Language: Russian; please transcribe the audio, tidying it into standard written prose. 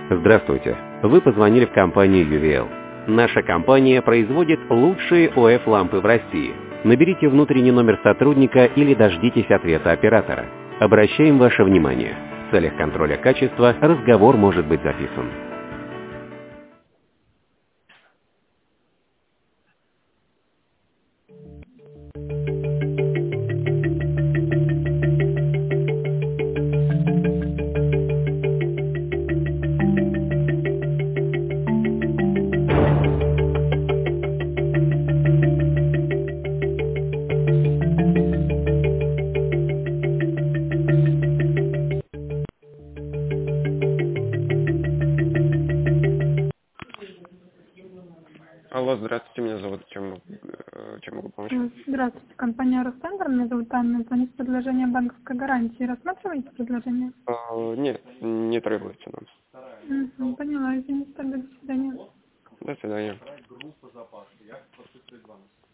Здравствуйте. Вы позвонили в компанию UVL. Наша компания производит лучшие ОФ-лампы в России. Наберите внутренний номер сотрудника или дождитесь ответа оператора. Обращаем ваше внимание. В целях контроля качества разговор может быть записан. Алло, здравствуйте, меня зовут, чем могу помочь? Здравствуйте, компания Росцентр. Меня зовут Анна. Звоню с предложением банковской гарантии. Рассматриваете предложение? Нет, не требуется нам. Поняла, извините, тогда до свидания. До свидания.